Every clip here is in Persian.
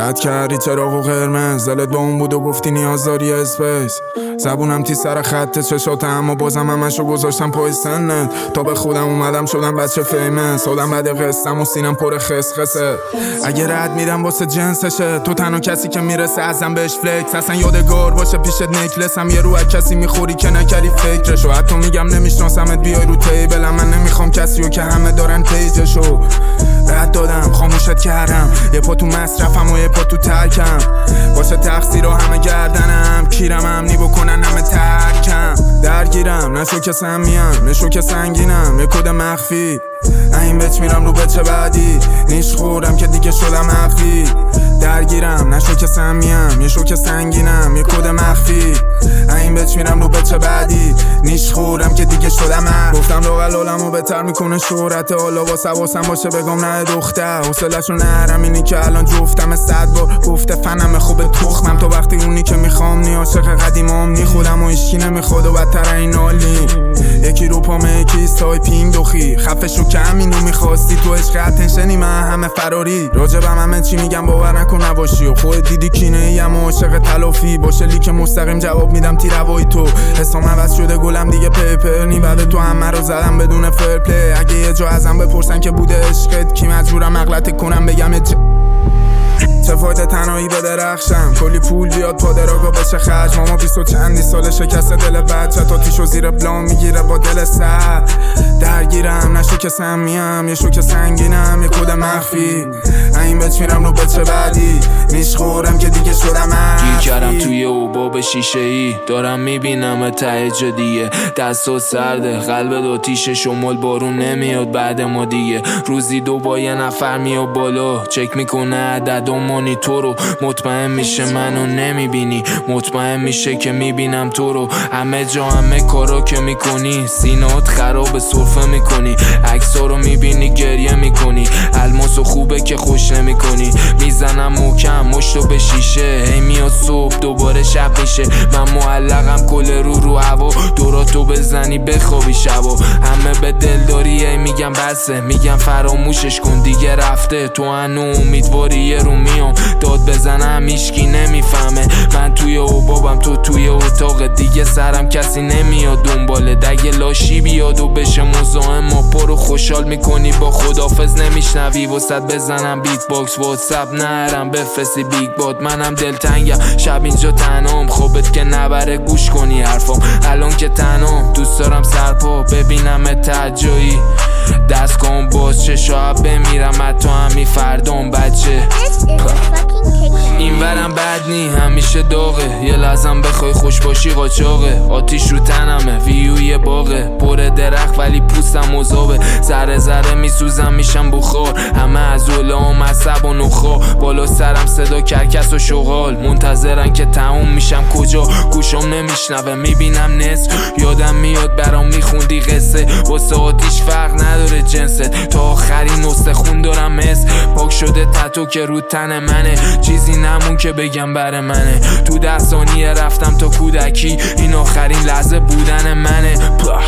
رد کردی چراغ و قرمز، دلت با اون بود و گفتی نیاز داری اسپیس. زبونم تی سر خط چشاته اما بازم همشو گذاشتم پای سنت. تا به خودم اومدم شدم بچه فیمس، آدم بده قسطم و سینم پر خسخسه. اگه رد میدم واسه جنسشه، تو تنها کسی که میرسه ازم بهش فلکس. اصلا یادگار باشه پیشت نکلسم، یه رو کسی میخوری که نکردی فکرشو. حتی میگم نمیشناسمت بیای رو تیبلم، من نمیخوام کسیو که همه دارن پیجشو. رد دادم خاموشت کردم، یه پا تو مصرفم و یه پا تو ترکم. باشه تقصیر همه گردنم، کیرم امنی بکنن همه ترکم. درگیرم نشو که سمیم، نشو که سنگینم، یه کد مخفی. این بچ میرم رو بچه بعدی، نیش خورم که دیگه شدم حفی. درگیرم نشو که سمیم، یه شو که سنگینم، یه کد مخفی. این بچ میرم رو بچه بعدی، نیش خورم که دیگه شدم حفی. گفتم لوغلالمو بهتر میکنه شهرت، حالا واسم باشه بگم نه دختر. حوصله‌شو نرم اینی که الان جفتم 100 بار گفته فنم خوبه تخمم. تا وقتی اونی که میخوام نی عاشق قدیمام نی، خودم و هیچکی نمیخواد و بدتر این حالی. یکی رو پامه یکی تایپینگ دوخی، خفشو کم اینو میخواستی تو عشق اتنشنی، من همه فراری. راجبم همه چی میگم باور نکن نباشی، و خود دیدی کینه ایم و عاشق تلافی. باشه لیک مستقیم جواب میدم تیروای تو، حسام عوض شده گلم دیگه پیپر نی. بعد تو همه رو زدم بدون فر پلی، اگه یه جا ازم بپرسن که بوده عشقت کی، مجبورم عقلت کنم بگم چه فایده تنهایی به درخشم. کلی پول بیاد پادراگا بشه خرج، ماما 20 و چندی سال شکست دل بچه، تا تیشو زیر بلان میگیره با دل سر. درگیرم نشو که سمیم، یه شو که سنگینم، یه کد مخفی. این بچ میرم رو بچه بعدی، نیش خورم که دیگه شدم حفی. گیر کردم توی اوباب شیشه ای، دارم میبینم ته جدیه. دست و سرده قلب دو تیشه، شمال بارون نمیاد بعد ما دیگه. روزی 2 با یه نفر میاد بالا، چک میکنه عدد و مانیتورو. مطمئن میشه منو نمیبینی، مطمئن میشه که میبینم تو رو. همه جا همه کارا که میکنی، سینات خراب سرفه میکنی. عکسا رو میبینی گریه میکنی، الماسو خوبه که خوش نمیکنی. میزنم محکم مشتو به شیشه، هی میاد صبح دوباره شب میشه. من معلقم کل رو هوا، دوراتو بزنی بخوابی شبا. همه به دلداری ای میگم بسه، میگم فراموشش کن دیگه رفته. تو هنو امیدواری یه رو میام داد بزنم هیچکی نمیفهمه. من توی اوبابم تو توی اتاق دیگه، سرم کسی نمیاد دنباله. دگه لاشی بیاد و بشه مزاحم، ما پرو خوشحال میکنی با خدافز نمیشنوی. وسط بزنم بیت باکس واتساپ نرم بفرستی بیگ باد. منم دلتنگم شب اینجا تنام، خوبت که نبره گوش کنی حرفام. الان که تنام دوست دارم سرپا ببینم تجایی. دست کن باز چه شاید بمیرم حتی همی فردام بچه. این ورم بد نی همیشه داغه، یه لحظم بخوای خوش باشی قاچاقه. آتیش رو تنمه ویوی باغه، پر درخت ولی پوستم مذابه. ذره ذره میسوزم میشم بخار، همه از علام عصب و نخا. بالا سرم صدا کرکس و شغال، منتظرن که تموم میشم کجا. گوشم نمیشنوه میبینم نصف، یادم میاد برام میخوندی قصه. واسه آتیش فرق نداره جنست، تا آخرین نسخه خون دارم حس. پاک شده تتو که رو تن منه، چیزی نمون که بگم بر منه. تو 10 ثانیه رفتم تا کودکی، این آخرین لحظه بودن منه.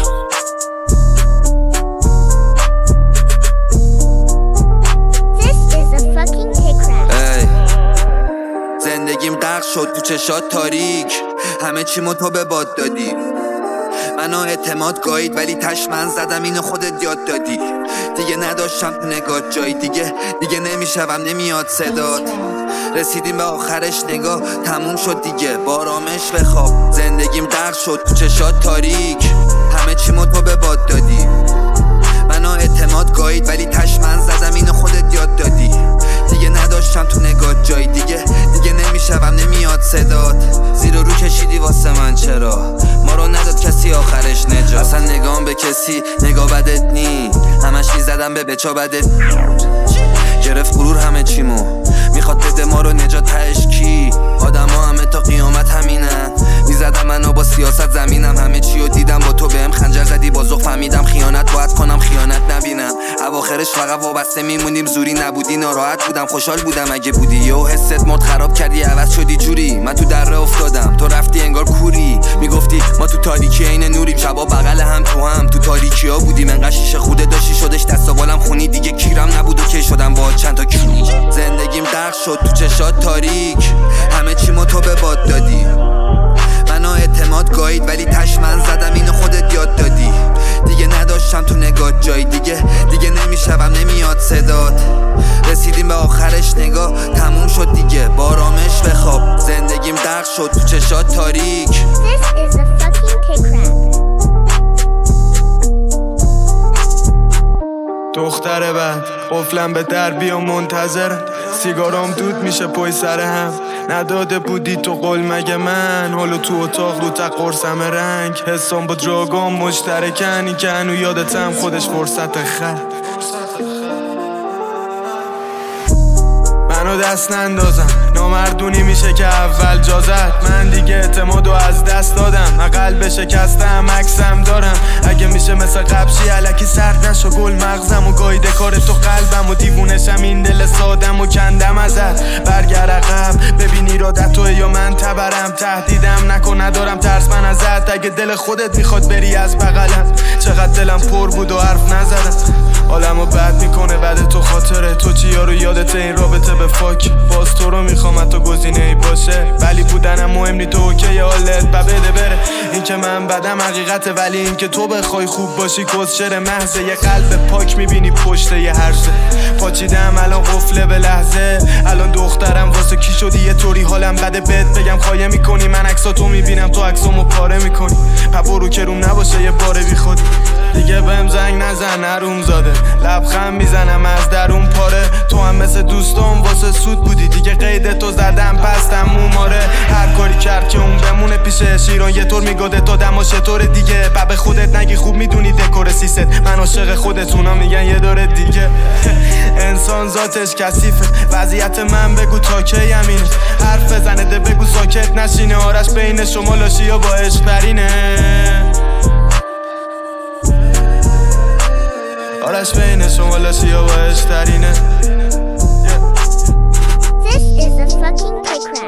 زندگیم غرق شد تو چشات تاریک، همه چیمو تو به باد دادی. منو اعتماد گاید ولی تش من زدم اینو خودت یاد دادی. دیگه نداشتم تو نگات جایی، دیگه نمیشوم نمیاد صدات. رسیدیم به آخرش نگاه تموم شد دیگه، بارامش بخواب. زندگیم غرق شد تو چشات تاریک، همه چیمو تو به باد دادی. منو اعتماد گاید ولی تش من زدم اینو خودت یاد دادی. دیگه نداشتم تو نگات جایی، دیگه نمیشوم نمیاد صدات. زیر رو کشیدی واسه من چرا، ما رو نداد کسی آخرش نجات. اصلا نگام به کسی نگاه بدت نی، همش میزدم به بچا بدت. گرفت غرور همه چیمو، میخواد بده ما رو نجات. تهش کی؟ آدم ها همه تا قیامت همینن. میزدم منو با سیاست زمینم، همه چی رو دیدم با تو بهم خنجر زدی. بازو فهمیدم خیانت باید کنم خیانت نبینم. اواخرش فقط وابسته میمونیم، زوری نبودی ناراحت بودم خوشحال بودم اگه بودی. یهو حست مد خراب کردی عوض شدی جوری. من تو دره افتادم تو رفتی انگار کوری. میگفتی ما تو تاریکی عین نوریم، شبا بغل هم تو تاریکی ها بودیم. انقدر شیشه خوده داشتی شدش دست و بالم خونی. دیگه کیرم نبود و که شدم با چند تا کی. زندگیم غرق شد تو چشات تاریک، همه چیمو تو به باد دادی. منو اعتماد گاید ولی تش من زدم اینو خودت یاد دادی. دیگه نداشتم تو نگات جایی، دیگه نمیشوم نمیاد صدات. رسیدیم به آخرش نگاه تموم شد دیگه، بارامش بخواب. زندگیم غرق شد تو چشات تاریک. This is a fucking kick rap. دختر بعد قفلم به در بیا منتظرم، سیگارام دود میشه پای سر هم. نداده بودی تو قول مگه من، حالا تو اتاق رو تا قرصم رنگ. حسام با دراگام مشترکن، این که هنو یادتم خودش فرصت خر. منو دست نندازم نامردونی میشه که اول جازد. من دیگه اعتمادو از دست دادم، قلب شکستم عکسم دارم. اگه میشه مثل قبشی الکی سرد نشو گل مغزم و گایده کار تو قلبم و دیوونشم این دل سادم و کندم ازت. برگر عقب ببین ایرادت توه یا من تبرم، تهدیدم نکن ندارم ترس من ازت. اگه دل خودت میخواد بری از بغلم، چقدر دلم پر بود و حرف نزدم. حالمو بد میکنه بعد تو خاطره تو چیا رو یادت این رابطه به فاک. باز تو رو میخوام حتی گزینه ای باشه، ولی بودنم مهم نی تو اوکی حالت بده بره. این که من بدم حقیقته، ولی این که تو بخوای خوب باشی کسچر محضه. یه قلب پاک میبینی پشت یه هرزه، پاچیدم الان قفله به لحظه. الان دخترم واسه کی شدی یه طوری حالم بده بهت بگم خایه میکنی. من عکساتو میبینم تو عکسامو پاره میکنی، برو که روم نباشه یه باره بی خودی. دیگه بهم زنگ نزن حروم زاده، لبخند میزنم از درون پاره. تو هم مثل دوستام واسه سود بودی، دیگه قید تو زدم پستم موماره. هر کاری کرد که اون بمونه پیشه شیران، یه طور میگاده تا دماش طور دیگه. به خودت نگی خوب میدونی دکور سیست، من عاشق خودتونا میگن یه داره دیگه. انسان ذاتش کثیفه، وضعیت من بگو تا کی همینه. حرف بزنه ده بگو ساکت نشینه، آرش بین شما لاشیا با عشق برینه. آرش بین شما لاشیا با عشق ترینه. This is a fucking kick rap.